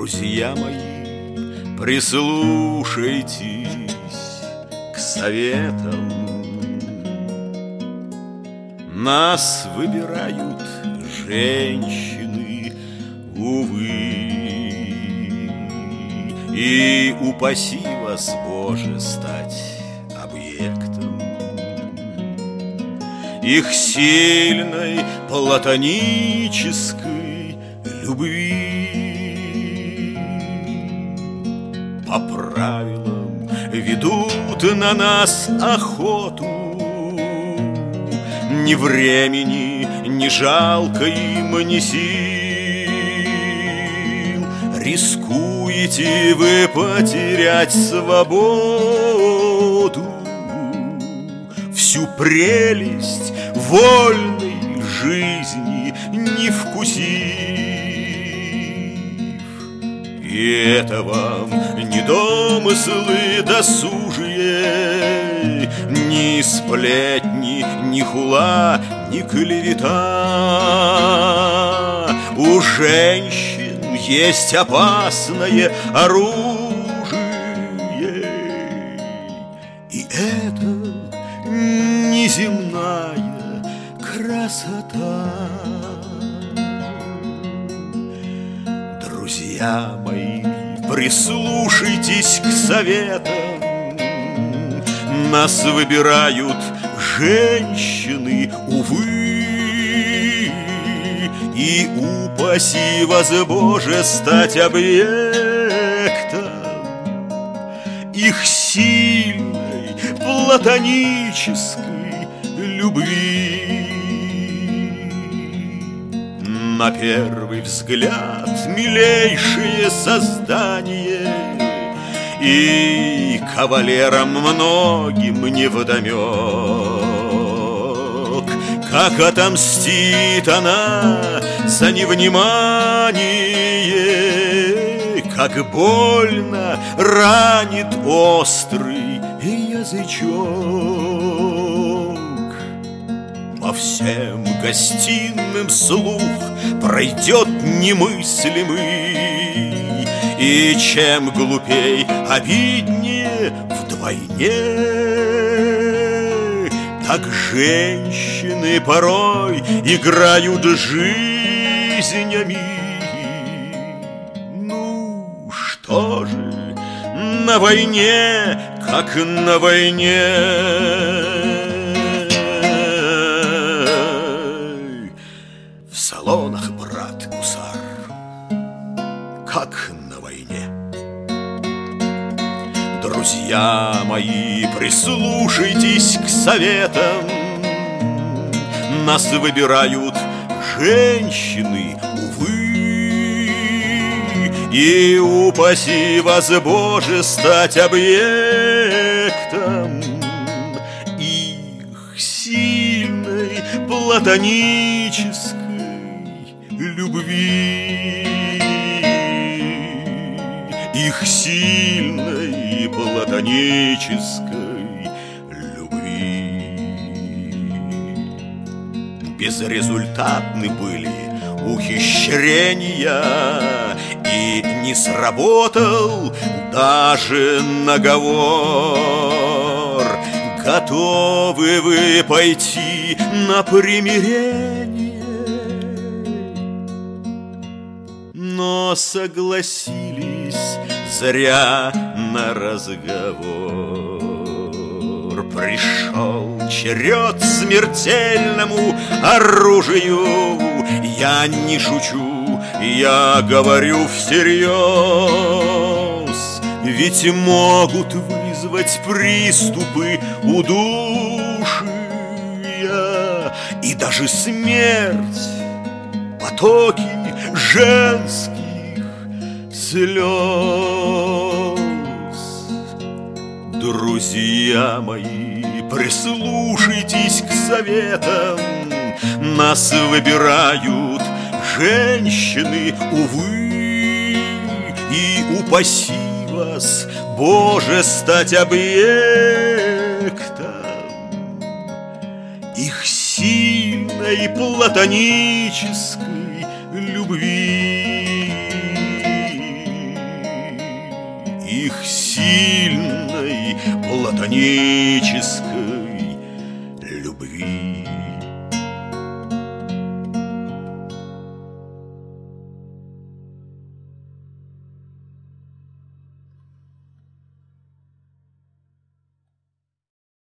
Друзья мои, прислушайтесь к советам. Нас выбирают женщины, увы, и упаси вас, Боже, стать объектом их сильной платонической любви. По правилам ведут на нас охоту, ни времени, ни жалко им, ни сил. Рискуете вы потерять свободу, всю прелесть вольной жизни не вкусив. И это вам не домыслы досужие, ни сплетни, ни хула, ни клевета. У женщин есть опасное оружие, и это неземная красота. Друзья мои, прислушайтесь к советам. Нас выбирают женщины, увы, и упаси вас, Боже, стать объектом их сильной платонической любви. На первый взгляд милейшее создание, и кавалерам многим невдомек, как отомстит она за невнимание, как больно ранит острый язычок. По всем гостиным слух пройдет немыслимый, и чем глупей, обиднее вдвойне. Так женщины порой играют жизнями. Ну что же, на войне, как на войне, в салонах, брат гусар, как на войне. Друзья мои, прислушайтесь к советам. Нас выбирают женщины, увы, и упаси вас, Боже, стать объектом их сильной платонической любви. Их сильной платонической любви. Безрезультатны были ухищрения, и не сработал даже наговор. Готовы вы пойти на примирение, но согласились зря на разговор. Пришел черед смертельному оружию. Я не шучу, я говорю всерьез. Ведь могут вызвать приступы удушья и даже смерть, потоки женских слез. Друзья мои, прислушайтесь к советам. Нас выбирают женщины, увы, и упаси вас, Боже, стать объектом их сильной платонической любви. сильной, платонической.